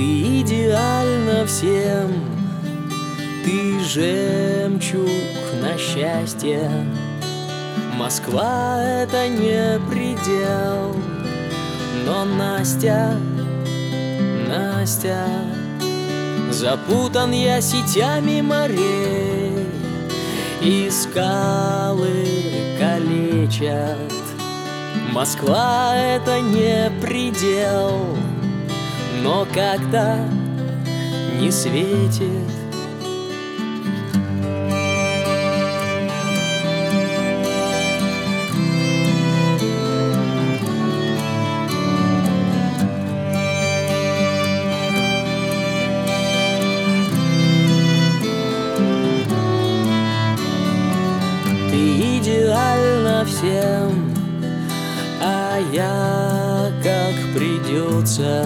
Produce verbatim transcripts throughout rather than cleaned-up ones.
Ты идеальна всем, ты жемчуг на счастье. Москва — это не предел, но Настя, Настя, запутан я сетями морей, и скалы калечат. Москва — это не предел, но как-то не светит. Ты идеальна всем, а я как придется.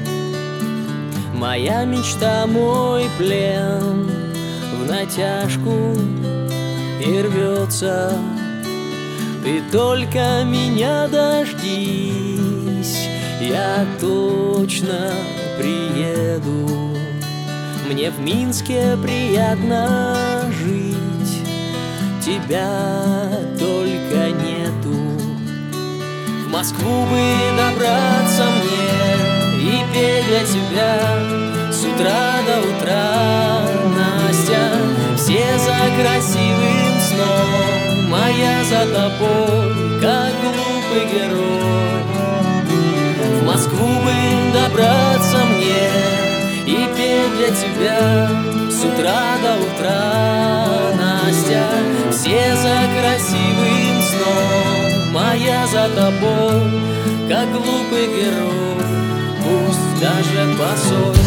Моя мечта, мой плен в натяжку и рвется. Ты только меня дождись, я точно приеду. Мне в Минске приятно жить, тебя только нету. В Москву бы добраться мне и петь для тебя с утра до утра, Настя. Все за красивым сном, моя за тобой, как глупый герой. В Москву бы добраться мне и петь для тебя с утра до утра, Настя. Все за красивым сном, моя за тобой, как глупый герой, пусть даже босой.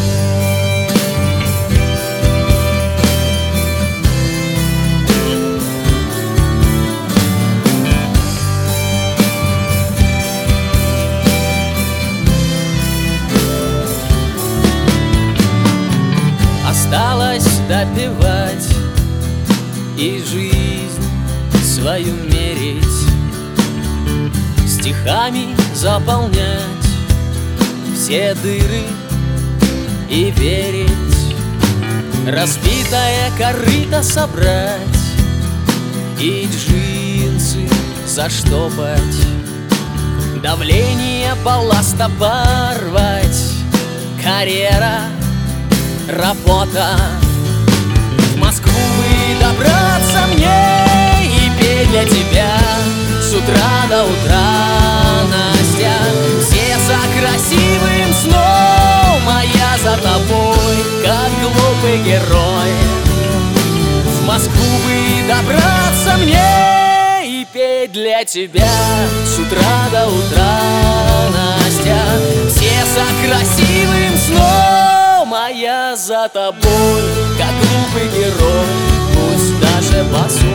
Осталось допивать и жизнь свою мерить, стихами заполнять все дыры и верить, разбитое корыто собрать и джинсы заштопать, давление балласта порвать, карьера, работа. В Москву бы добраться мне и петь для тебя с утра до утра, Настя. Все за красивым сном, моя за тобой, как глупый герой. В Москву бы добраться мне и петь для тебя с утра до утра, Настя. Все за красивым сном, моя за тобой, как глупый герой, пусть даже босой.